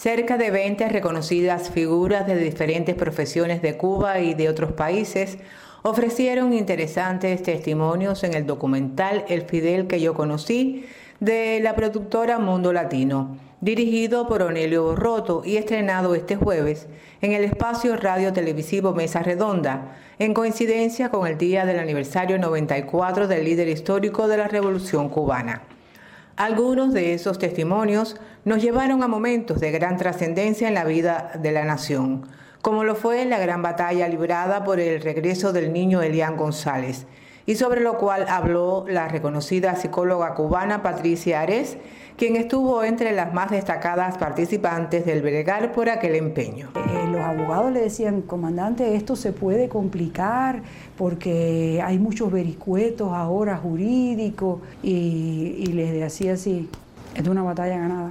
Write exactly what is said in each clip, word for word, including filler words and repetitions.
Cerca de veinte reconocidas figuras de diferentes profesiones de Cuba y de otros países ofrecieron interesantes testimonios en el documental El Fidel que yo conocí, de la productora Mundo Latino, dirigido por Onelio Borroto y estrenado este jueves en el espacio radio televisivo Mesa Redonda, en coincidencia con el día del aniversario noventa y cuatro del líder histórico de la Revolución Cubana. Algunos de esos testimonios nos llevaron a momentos de gran trascendencia en la vida de la nación, como lo fue la gran batalla librada por el regreso del niño Elian González, y sobre lo cual habló la reconocida psicóloga cubana Patricia Ares, quien estuvo entre las más destacadas participantes del bregar por aquel empeño. Eh, los abogados le decían, comandante, esto se puede complicar porque hay muchos vericuetos ahora jurídicos, y, y les decía así, es una batalla ganada,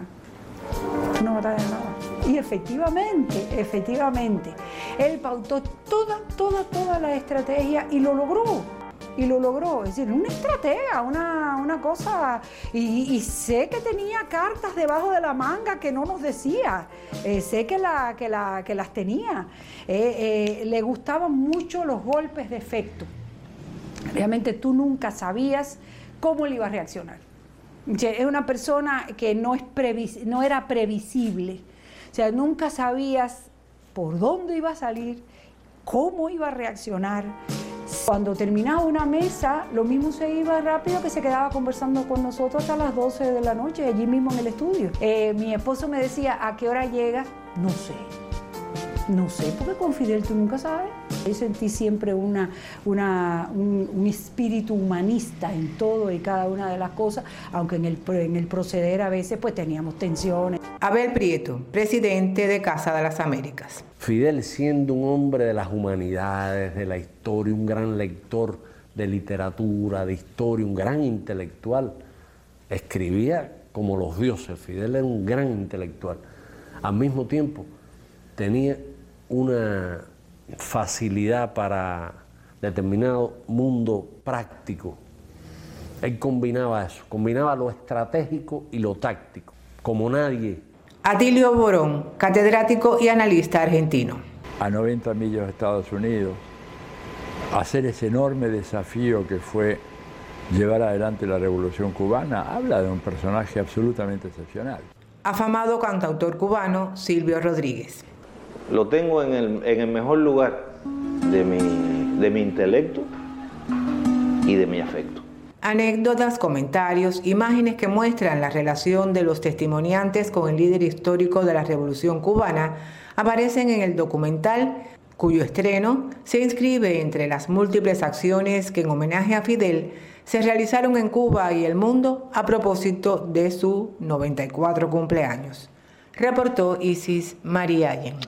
es una batalla ganada. Y efectivamente, efectivamente, él pautó toda, toda, toda la estrategia y lo logró. Y lo logró, es decir, una estratega, una, una cosa, y, y sé que tenía cartas debajo de la manga que no nos decía, eh, sé que, la, que, la, que las tenía, eh, eh, le gustaban mucho los golpes de efecto, realmente tú nunca sabías cómo él iba a reaccionar, es una persona que no, es previs, no era previsible, o sea, nunca sabías por dónde iba a salir, cómo iba a reaccionar. Cuando terminaba una mesa, lo mismo se iba rápido, que se quedaba conversando con nosotros hasta las doce de la noche, allí mismo en el estudio. Eh, mi esposo me decía, ¿a qué hora llegas? No sé, no sé, porque con Fidel tú nunca sabes. Yo sentí siempre una, una, un, un espíritu humanista en todo y cada una de las cosas, aunque en el, en el proceder a veces pues teníamos tensiones. Abel Prieto, presidente de Casa de las Américas. Fidel, siendo un hombre de las humanidades, de la historia, un gran lector de literatura, de historia, un gran intelectual, escribía como los dioses. Fidel era un gran intelectual. Al mismo tiempo, tenía una facilidad para determinado mundo práctico. Él combinaba eso, combinaba lo estratégico y lo táctico, como nadie. Atilio Borón, catedrático y analista argentino. A noventa millas de Estados Unidos, hacer ese enorme desafío que fue llevar adelante la Revolución Cubana, habla de un personaje absolutamente excepcional. Afamado cantautor cubano Silvio Rodríguez. Lo tengo en el, en el mejor lugar de mi, de mi intelecto y de mi afecto. Anécdotas, comentarios, imágenes que muestran la relación de los testimoniantes con el líder histórico de la Revolución Cubana aparecen en el documental, cuyo estreno se inscribe entre las múltiples acciones que en homenaje a Fidel se realizaron en Cuba y el mundo a propósito de su noventa y cuatro cumpleaños. Reportó Isis Mariallen.